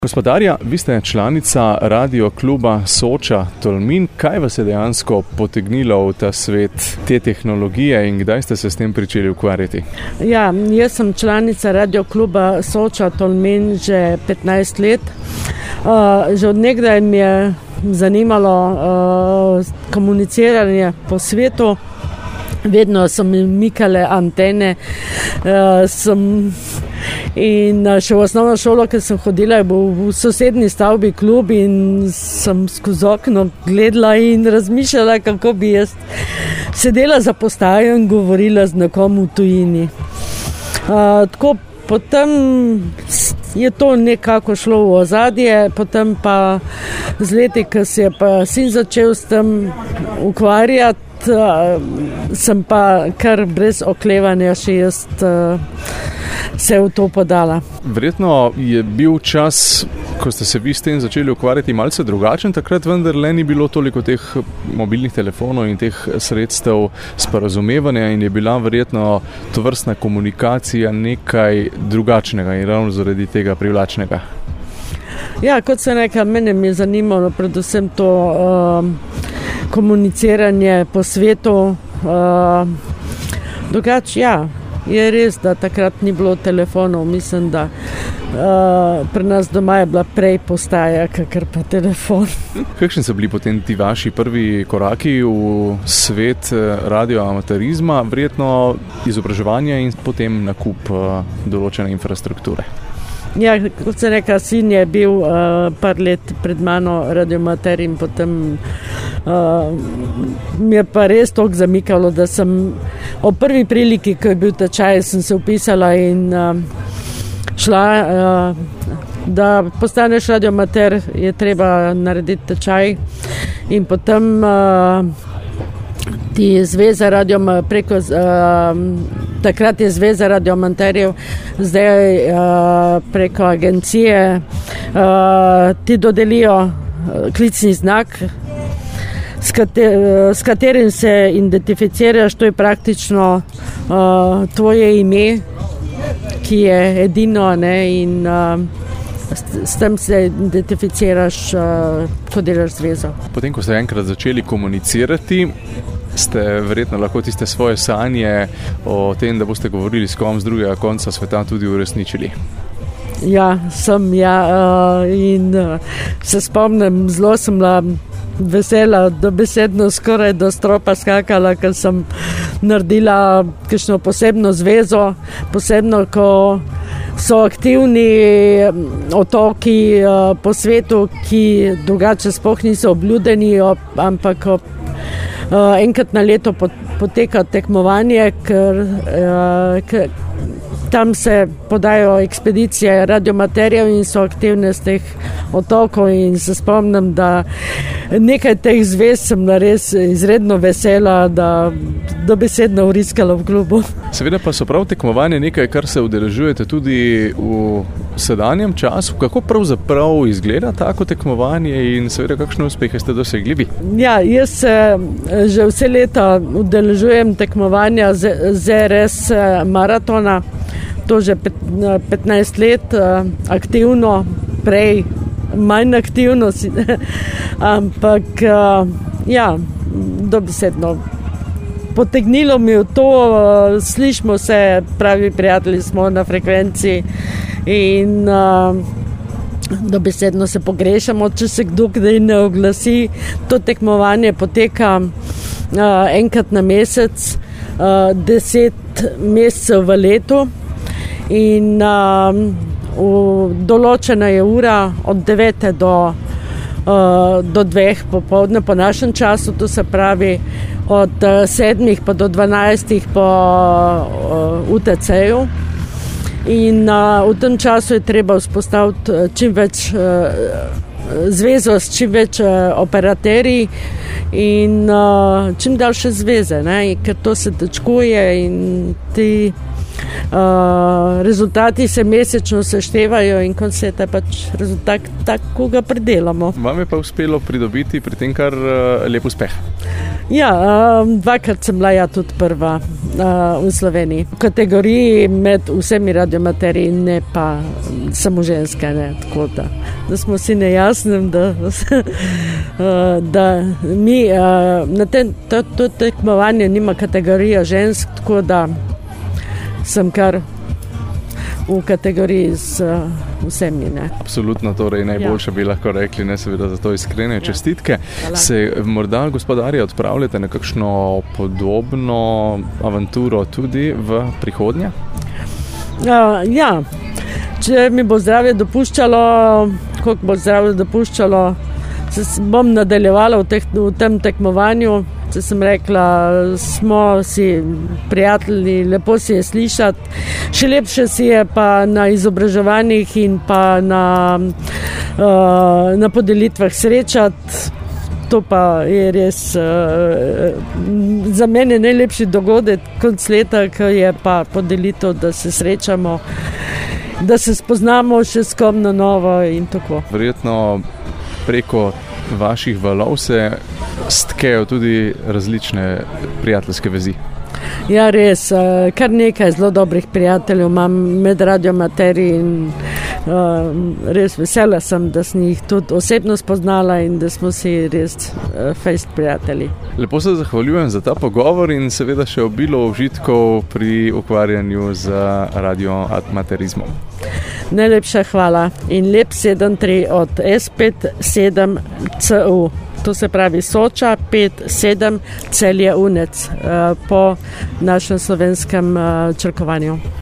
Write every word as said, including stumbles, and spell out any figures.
Gospodarja, vi ste članica Radio kluba Soča Tolmin. Kaj vas je dejansko potegnilo v ta svet te tehnologije in kdaj ste se s tem pričeli ukvarjati? Ja, jaz sem članica Radio kluba Soča Tolmin že petnajst let. Uh, že od nekdaj mi je zanimalo uh, komuniciranje po svetu. Vedno so mi mikale antene, uh, sem in še v osnovno šolo, ker sem hodila, je bil v sosednji stavbi klub in sem skozi okno gledala in razmišljala, kako bi jaz sedela za postajo in govorila z nekom v tujini. Uh, tako potem je to nekako šlo v ozadje, potem pa z leti, ko se je pa sin začel s tem ukvarjati, Uh, sem pa kar brez oklevanja še jaz uh, se v to podala. Verjetno je bil čas, ko ste se vi s tem začeli ukvarjati, malce drugačen. Takrat vendar le ni bilo toliko teh mobilnih telefonov in teh sredstev sporazumevanja in je bila verjetno tovrstna komunikacija nekaj drugačnega in ravno zaradi tega privlačnega. Ja, kot sem rekla, mene mi je zanimalo predvsem to uh, komuniciranje po svetu. Uh, drugače, ja, je res, da takrat ni bilo telefonov. Mislim, da uh, pri nas doma je bila prej postaja, kakor pa telefon. Kakšni so bili potem ti vaši prvi koraki v svet radioamaterizma, verjetno izobraževanja in potem nakup uh, določene infrastrukture? Ja, kot se reka, sin je bil uh, par let pred mano radioamater in potem uh, mi je pa res toliko zamikalo, da sem o prvi priliki, ko je bil tečaj, sem se upisala in uh, šla, uh, da postaneš radioamater, je treba narediti tečaj in potem uh, ti zveza radio preko uh, takrat je zveza radioamaterjev, zdaj uh, preko agencije uh, ti dodelijo uh, klicni znak, s, kater, uh, s katerim se identificiraš, to je praktično uh, tvoje ime, ki je edino, ne, in uh, s, s tem se identificiraš, uh, ko delaš zvezo. Potem, ko ste enkrat začeli komunicirati, ste verjetno lahko tiste svoje sanje o tem, da boste govorili s kom z drugega konca sveta, tudi uresničili. Ja, sem, ja, uh, in uh, se spomnim, zelo sem bila vesela, dobesedno skoraj do stropa skakala, ker sem naredila kakšno posebno zvezo, posebno, ko so aktivni otoki uh, po svetu, ki drugače sploh niso obljudeni, ampak ob Uh, enkrat na leto poteka tekmovanje, ker, uh, ker tam se podajo ekspedicije radioamaterjev in so aktivne z teh otokov in se spomnim, da nekaj teh zvez sem res izredno vesela, da dobesedno vriskala v klubu. Seveda pa so prav tekmovanje nekaj, kar se udeležujete tudi v sedanjem času. Kako pravzaprav izgleda tako tekmovanje in seveda kakšne uspehe ste dosegli vi? Ja, jaz se že vse leta udeležujem tekmovanja Z R S maratona, to že petnajst let aktivno, prej manj aktivno, ampak ja, dobesedno potegnilo mi v to, slišimo se, pravi prijatelji smo na frekvenci in dobesedno se pogrešamo, če se kdo kdaj ne oglasi. To tekmovanje poteka enkrat na mesec, deset mesecev v letu in določena je ura od devete do do dveh popoldne po našem času, to se pravi od sedmih pa do dvanajstih po U T C-ju in uh, v tem času je treba vzpostaviti čim več uh, zvezo s čim več uh, operaterji in uh, čim daljše zveze, ne? Ker to se točkuje in ti Uh, rezultati se mesečno seštevajo in konce je pač rezultat tak, ko ga predelamo. Vam je pa uspelo pridobiti pri tem kar uh, lep uspeh. Ja, uh, dvakrat sem bila ja tudi prva uh, v Sloveniji. V kategoriji med vsemi radiomateriji, ne pa samo ženske, ne, tako da, da smo si nejasnem, da, uh, da mi uh, na tem to, to tekmovanje nima kategorija žensk, tako da sem kar v kategoriji z uh, vsemi. Ne. Absolutno, torej najboljše ja. Bi lahko rekli, ne, seveda za to iskrene ja. Čestitke. Hvala. Se morda, gospodarja, odpravljate na kakšno podobno avanturo tudi v prihodnje? Uh, ja, če mi bo zdravje dopuščalo, koliko bo zdravje dopuščalo, se bom nadaljevala v, teh, v tem tekmovanju. Če sem rekla, smo si prijatelji, lepo si je slišati, še lepše si je pa na izobraževanjih in pa na, uh, na podelitvah srečati. To pa je res uh, za mene najlepši dogodek konec leta, ki je pa podelitev, da se srečamo, da se spoznamo še s kom na novo in tako. Verjetno preko vaših valov se stkejo tudi različne prijateljske vezi. Ja, res, kar nekaj zelo dobrih prijateljev imam med radiomateriji in uh, res vesela sem, da sem jih tudi osebno spoznala in da smo si res uh, fejst prijatelji. Lepo se zahvaljujem za ta pogovor in seveda še obilo užitkov pri ukvarjanju z radiomaterizmom. Najlepša hvala in lep sedem tri od S pet sedem C U. To se pravi Soča pet sedem Celje Unec po našem slovenskem črkovanju.